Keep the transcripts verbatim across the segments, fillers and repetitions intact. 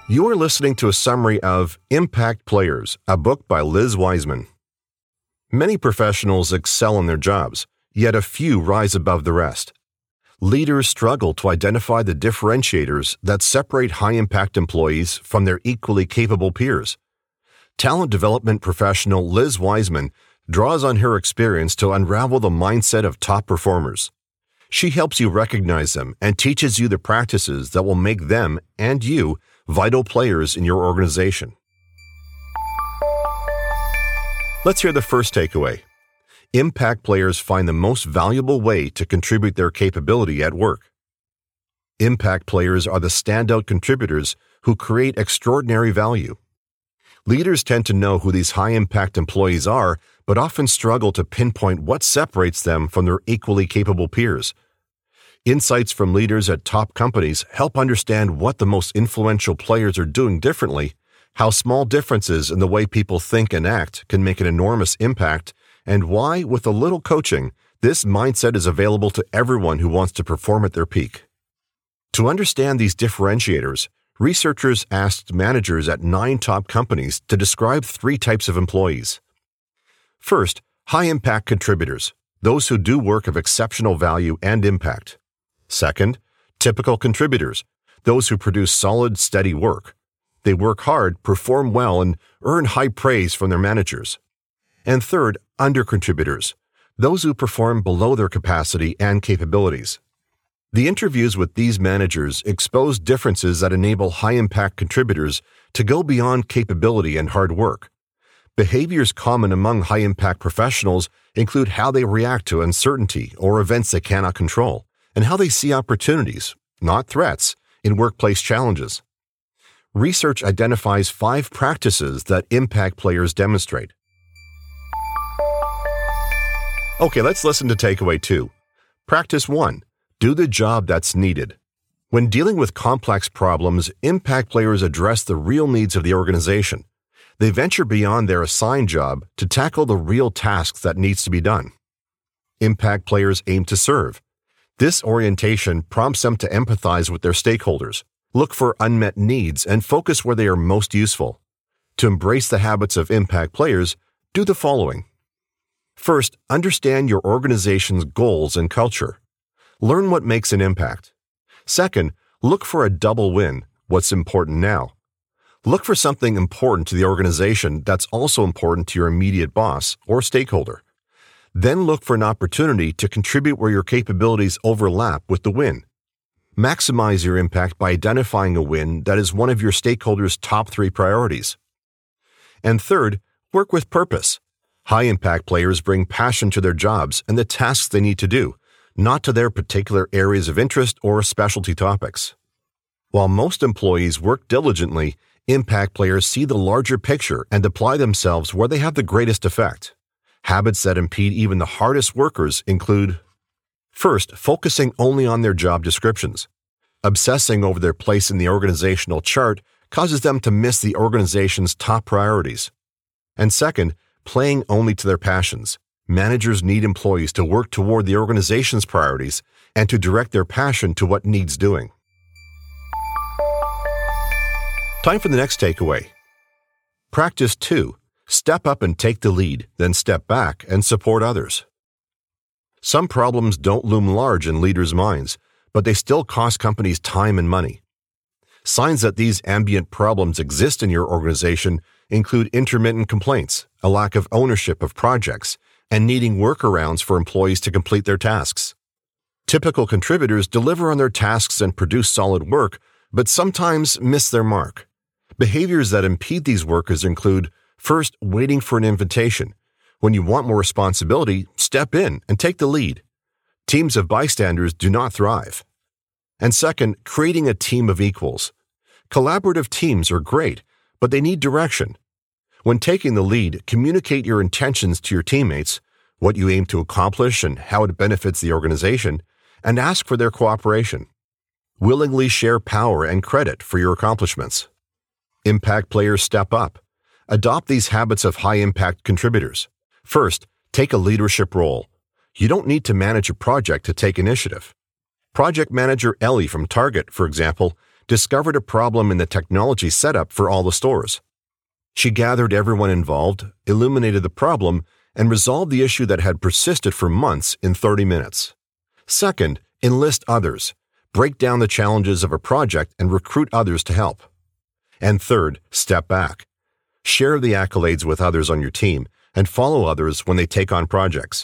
You are listening to a summary of Impact Players, a book by Liz Wiseman. Many professionals excel in their jobs, yet a few rise above the rest. Leaders struggle to identify the differentiators that separate high-impact employees from their equally capable peers. Talent development professional Liz Wiseman draws on her experience to unravel the mindset of top performers. She helps you recognize them and teaches you the practices that will make them and you vital players in your organization. Let's hear the first takeaway. Impact players find the most valuable way to contribute their capability at work. Impact players are the standout contributors who create extraordinary value. Leaders tend to know who these high-impact employees are, but often struggle to pinpoint what separates them from their equally capable peers. Insights from leaders at top companies help understand what the most influential players are doing differently, how small differences in the way people think and act can make an enormous impact, and why, with a little coaching, this mindset is available to everyone who wants to perform at their peak. To understand these differentiators, researchers asked managers at nine top companies to describe three types of employees. First, high-impact contributors, those who do work of exceptional value and impact. Second, typical contributors, those who produce solid, steady work. They work hard, perform well, and earn high praise from their managers. And third, under-contributors, those who perform below their capacity and capabilities. The interviews with these managers expose differences that enable high-impact contributors to go beyond capability and hard work. Behaviors common among high-impact professionals include how they react to uncertainty or events they cannot control, and how they see opportunities, not threats, in workplace challenges. Research identifies five practices that impact players demonstrate. Okay, let's listen to takeaway two. Practice one. Do the job that's needed. When dealing with complex problems, impact players address the real needs of the organization. They venture beyond their assigned job to tackle the real tasks that needs to be done. Impact players aim to serve. This orientation prompts them to empathize with their stakeholders, look for unmet needs, and focus where they are most useful. To embrace the habits of impact players, do the following. First, understand your organization's goals and culture. Learn what makes an impact. Second, look for a double win, what's important now. Look for something important to the organization that's also important to your immediate boss or stakeholder. Then look for an opportunity to contribute where your capabilities overlap with the win. Maximize your impact by identifying a win that is one of your stakeholders' top three priorities. And third, work with purpose. High-impact players bring passion to their jobs and the tasks they need to do, not to their particular areas of interest or specialty topics. While most employees work diligently, impact players see the larger picture and apply themselves where they have the greatest effect. Habits that impede even the hardest workers include: first, focusing only on their job descriptions. Obsessing over their place in the organizational chart causes them to miss the organization's top priorities. And second, playing only to their passions. Managers need employees to work toward the organization's priorities and to direct their passion to what needs doing. Time for the next takeaway. Practice two. Step up and take the lead, then step back and support others. Some problems don't loom large in leaders' minds, but they still cost companies time and money. Signs that these ambient problems exist in your organization include intermittent complaints, a lack of ownership of projects, and needing workarounds for employees to complete their tasks. Typical contributors deliver on their tasks and produce solid work, but sometimes miss their mark. Behaviors that impede these workers include: first, waiting for an invitation. When you want more responsibility, step in and take the lead. Teams of bystanders do not thrive. And second, creating a team of equals. Collaborative teams are great, but they need direction. When taking the lead, communicate your intentions to your teammates, what you aim to accomplish and how it benefits the organization, and ask for their cooperation. Willingly share power and credit for your accomplishments. Impact players step up. Adopt these habits of high-impact contributors. First, take a leadership role. You don't need to manage a project to take initiative. Project manager Ellie from Target, for example, discovered a problem in the technology setup for all the stores. She gathered everyone involved, illuminated the problem, and resolved the issue that had persisted for months in thirty minutes. Second, enlist others. Break down the challenges of a project and recruit others to help. And third, step back. Share the accolades with others on your team and follow others when they take on projects.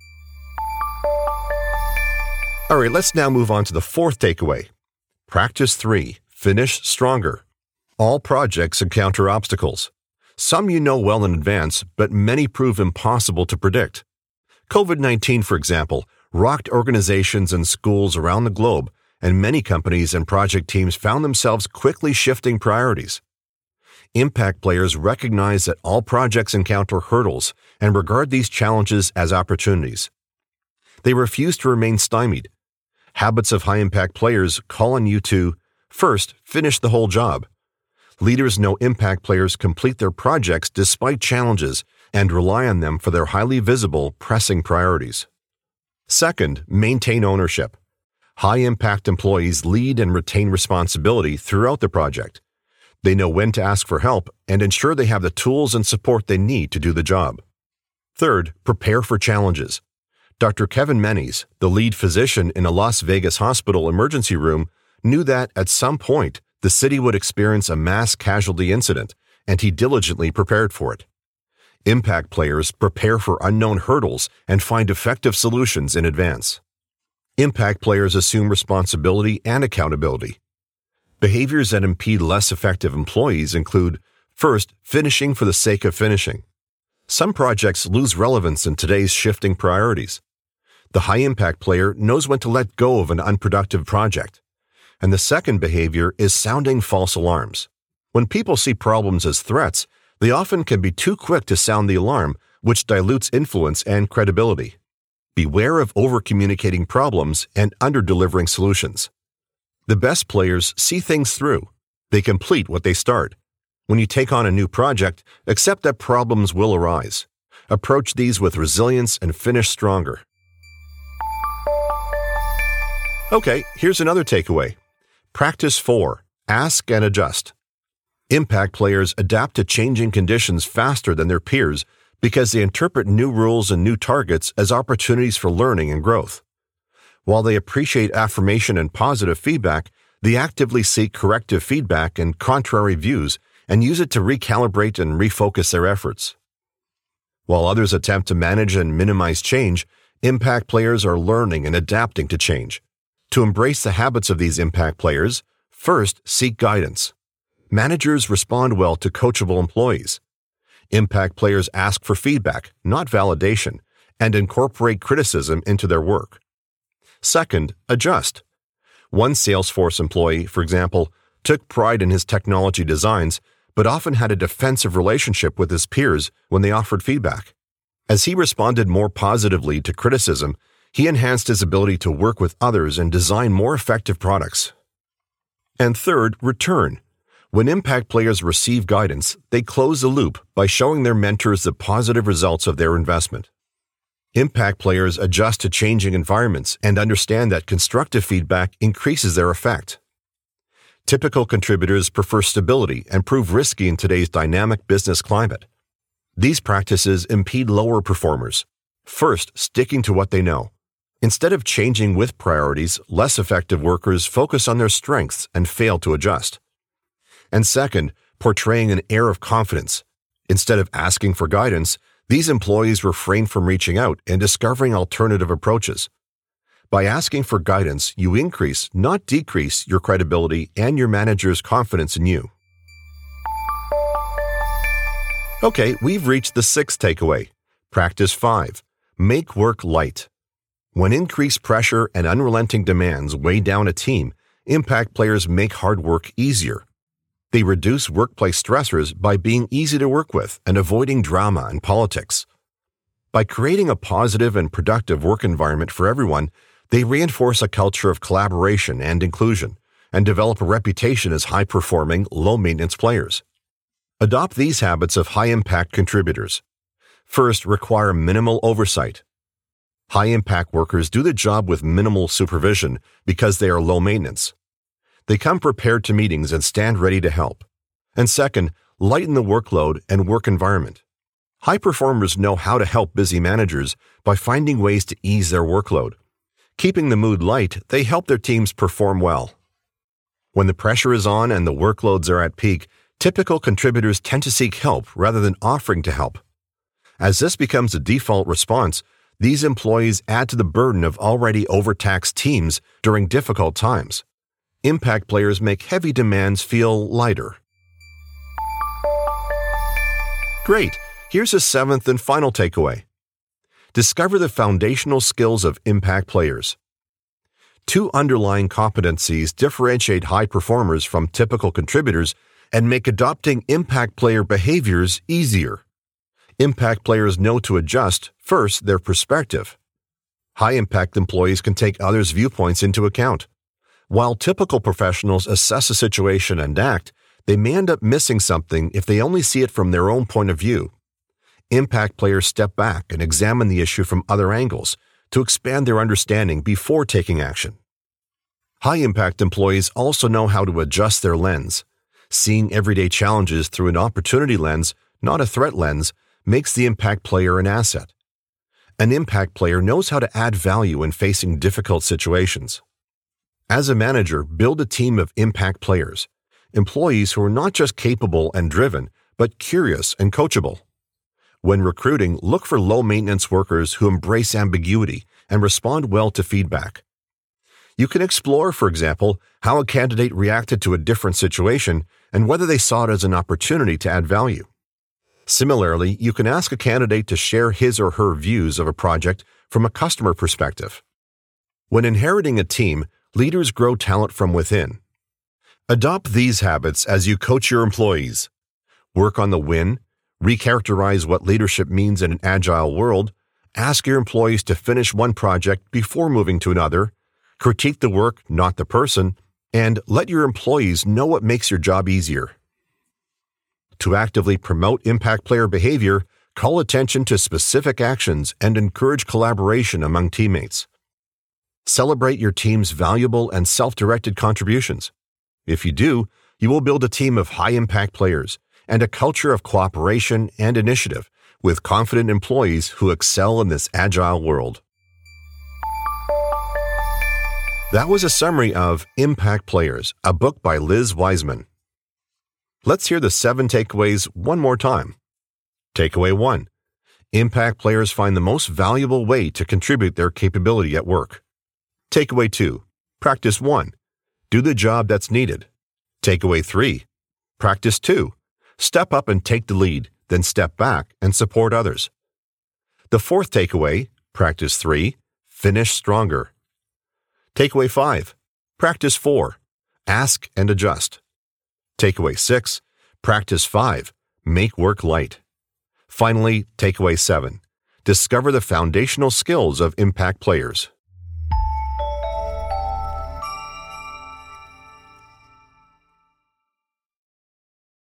All right, let's now move on to the fourth takeaway. Practice three, finish stronger. All projects encounter obstacles. Some you know well in advance, but many prove impossible to predict. COVID nineteen, for example, rocked organizations and schools around the globe, and many companies and project teams found themselves quickly shifting priorities. Impact players recognize that all projects encounter hurdles and regard these challenges as opportunities. They refuse to remain stymied. Habits of high-impact players call on you to, first, finish the whole job. Leaders know impact players complete their projects despite challenges and rely on them for their highly visible, pressing priorities. Second, maintain ownership. High-impact employees lead and retain responsibility throughout the project. They know when to ask for help and ensure they have the tools and support they need to do the job. Third, prepare for challenges. Doctor Kevin Menes, the lead physician in a Las Vegas hospital emergency room, knew that at some point the city would experience a mass casualty incident, and he diligently prepared for it. Impact players prepare for unknown hurdles and find effective solutions in advance. Impact players assume responsibility and accountability. Behaviors that impede less effective employees include, first, finishing for the sake of finishing. Some projects lose relevance in today's shifting priorities. The high-impact player knows when to let go of an unproductive project. And the second behavior is sounding false alarms. When people see problems as threats, they often can be too quick to sound the alarm, which dilutes influence and credibility. Beware of over-communicating problems and under-delivering solutions. The best players see things through. They complete what they start. When you take on a new project, accept that problems will arise. Approach these with resilience and finish stronger. Okay, here's another takeaway. Practice four, ask and adjust. Impact players adapt to changing conditions faster than their peers because they interpret new rules and new targets as opportunities for learning and growth. While they appreciate affirmation and positive feedback, they actively seek corrective feedback and contrary views and use it to recalibrate and refocus their efforts. While others attempt to manage and minimize change, impact players are learning and adapting to change. To embrace the habits of these impact players, first, seek guidance. Managers respond well to coachable employees. Impact players ask for feedback, not validation, and incorporate criticism into their work. Second, adjust. One Salesforce employee, for example, took pride in his technology designs, but often had a defensive relationship with his peers when they offered feedback. As he responded more positively to criticism, he enhanced his ability to work with others and design more effective products. And third, return. When impact players receive guidance, they close the loop by showing their mentors the positive results of their investment. Impact players adjust to changing environments and understand that constructive feedback increases their effect. Typical contributors prefer stability and prove risky in today's dynamic business climate. These practices impede lower performers. First, sticking to what they know. Instead of changing with priorities, less effective workers focus on their strengths and fail to adjust. And second, portraying an air of confidence. Instead of asking for guidance, these employees refrain from reaching out and discovering alternative approaches. By asking for guidance, you increase, not decrease, your credibility and your manager's confidence in you. Okay, we've reached the sixth takeaway. Practice five. Make work light. When increased pressure and unrelenting demands weigh down a team, impact players make hard work easier. They reduce workplace stressors by being easy to work with and avoiding drama and politics. By creating a positive and productive work environment for everyone, they reinforce a culture of collaboration and inclusion and develop a reputation as high-performing, low-maintenance players. Adopt these habits of high-impact contributors. First, require minimal oversight. High-impact workers do the job with minimal supervision because they are low maintenance. They come prepared to meetings and stand ready to help. And second, lighten the workload and work environment. High performers know how to help busy managers by finding ways to ease their workload. Keeping the mood light, they help their teams perform well. When the pressure is on and the workloads are at peak, typical contributors tend to seek help rather than offering to help. As this becomes a default response, these employees add to the burden of already overtaxed teams during difficult times. Impact players make heavy demands feel lighter. Great! Here's a seventh and final takeaway. Discover the foundational skills of impact players. Two underlying competencies differentiate high performers from typical contributors and make adopting impact player behaviors easier. Impact players know to adjust, first, their perspective. High-impact employees can take others' viewpoints into account. While typical professionals assess a situation and act, they may end up missing something if they only see it from their own point of view. Impact players step back and examine the issue from other angles to expand their understanding before taking action. High-impact employees also know how to adjust their lens. Seeing everyday challenges through an opportunity lens, not a threat lens, makes the impact player an asset. An impact player knows how to add value in facing difficult situations. As a manager, build a team of impact players, employees who are not just capable and driven, but curious and coachable. When recruiting, look for low-maintenance workers who embrace ambiguity and respond well to feedback. You can explore, for example, how a candidate reacted to a different situation and whether they saw it as an opportunity to add value. Similarly, you can ask a candidate to share his or her views of a project from a customer perspective. When inheriting a team, leaders grow talent from within. Adopt these habits as you coach your employees. Work on the win, recharacterize what leadership means in an agile world, ask your employees to finish one project before moving to another, critique the work, not the person, and let your employees know what makes your job easier. To actively promote impact player behavior, call attention to specific actions and encourage collaboration among teammates. Celebrate your team's valuable and self-directed contributions. If you do, you will build a team of high-impact players and a culture of cooperation and initiative with confident employees who excel in this agile world. That was a summary of Impact Players, a book by Liz Wiseman. Let's hear the seven takeaways one more time. Takeaway one. Impact players find the most valuable way to contribute their capability at work. Takeaway two. Practice one. Do the job that's needed. Takeaway three. Practice two. Step up and take the lead, then step back and support others. The fourth takeaway, practice three. Finish stronger. Takeaway five. Practice four. Ask and adjust. Takeaway six. Practice five. Make work light. Finally, takeaway seven. Discover the foundational skills of impact players.